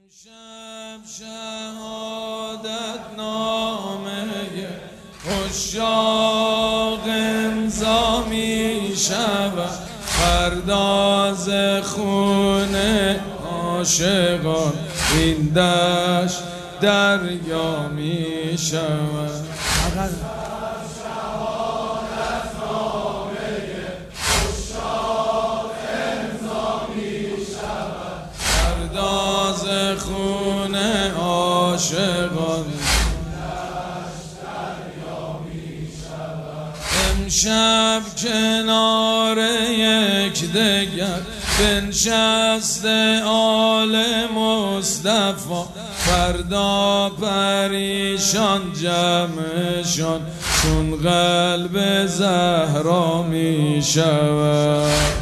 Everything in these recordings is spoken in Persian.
شب شهادت نامه عشاق امضا می شود، پرداز خون عاشقان این دشت دریا می شود. پرداز خون عاشقان امشب کنار یکدیگر بنشست آل مصطفی، فردا پریشان جمعشان چون قلب زهرا می شود.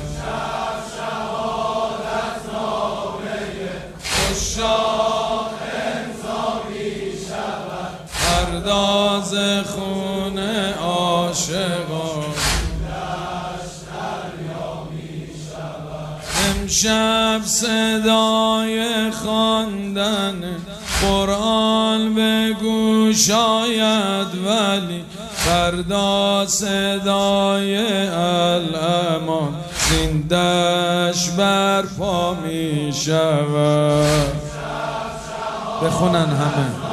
پرداز خون عاشقان امشب صدای خواندن قرآن به گوش آید، ولی فردا صدای الامان زین دشت برپا می شود. بخونن همه.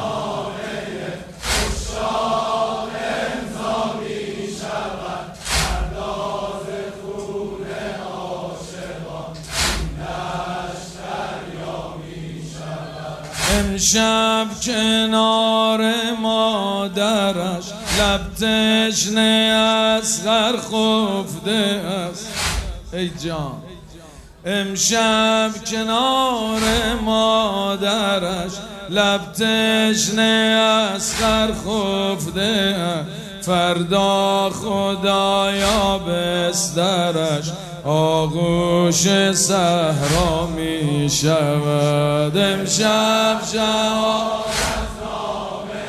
امشب کنار مادرش لب تشنه اصغر خفته است. ای جان امشب کنار مادرش لب تشنه اصغر خفته است، فردا خدایا بسترش آغوش صحرا می شود. امشب شهادت نامه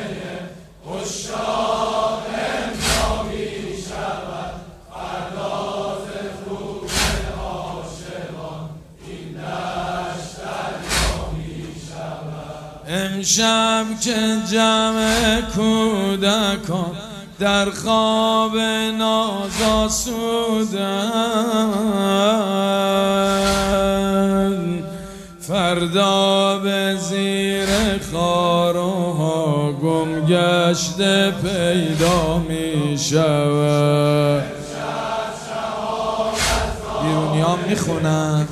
عشاق امضا می شود، پرداز خون عاشقان این دشت دریا می شود. امشب که جمع کودکان در خواب ناز آسودند، فردا به زیر خارها گم گشته پیدا می شود. ایرونی ها می خونن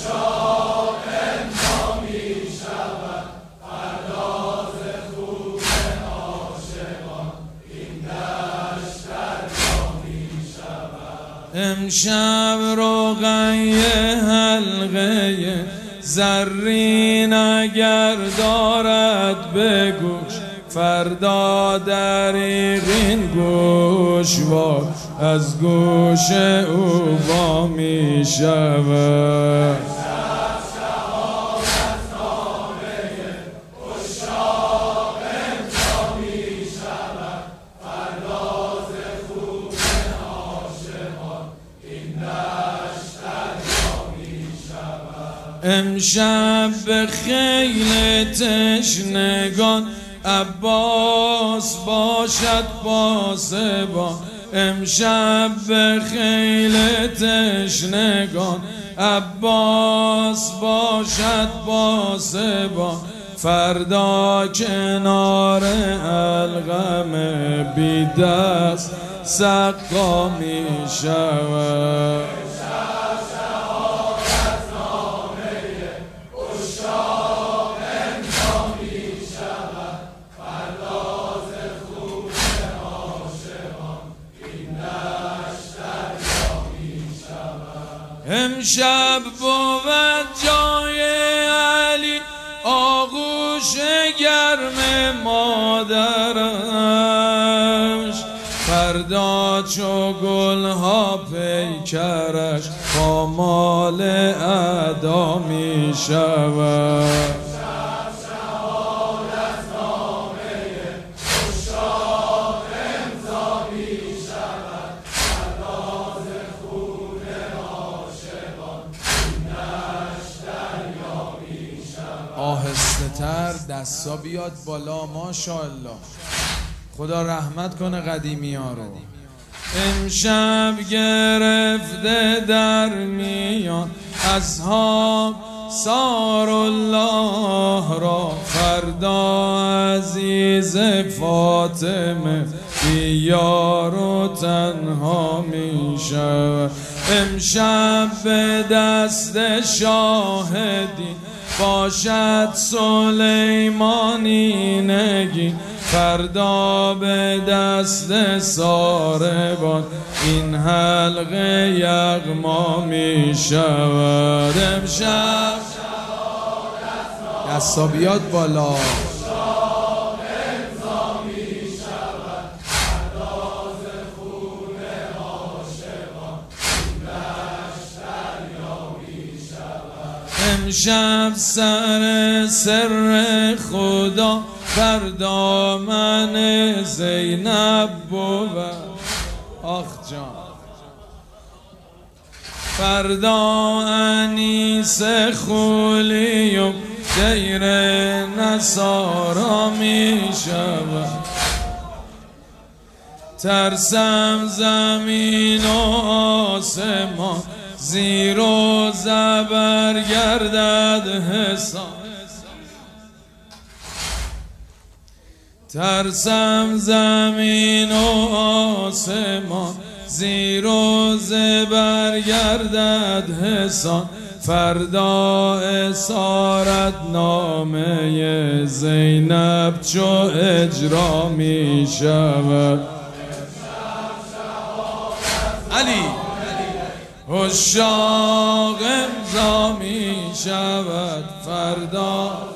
امشب رقیه حلقه زرین اگر دارد به گوش، فردا دریغین گوشوار از گوش او وا می شود. امشب به خیل تشنگان عباس باشد پاسبان، امشب به خیل تشنگان عباس باشد پاسبان، فردا کنار القم بی دست سقا می شود. امشب بود جای علی آغوش گرم مادرش، فردا چو گلها پیکرش پامال ادا می شود. آهسته تر، دستا بیاد بالا. ماشاءالله، خدا رحمت کنه قدیمی ها رو. امشب گرفته در میان اصحاب سار الله را، فردا عزیز فاطمه بیار و تنها می شود. امشب به دست شاهدی باشد سلیمانی نگین، فردا به دست ساربان این حلقه یغما می شود. امشب دستا بیاد بالا. امشب سر خدا بر دامن زینب بود. آخ جان، فردا انیس خولی و دیر نصارا می شود. ترسم زمین و آسمان زیر و زبر گردد حساب. ترسم زمین و آسمان زیر و زبر گردد حسان، فردا اسارت نامه زینب چو اجرا می شود. علی عشاق امضا می شود فردا.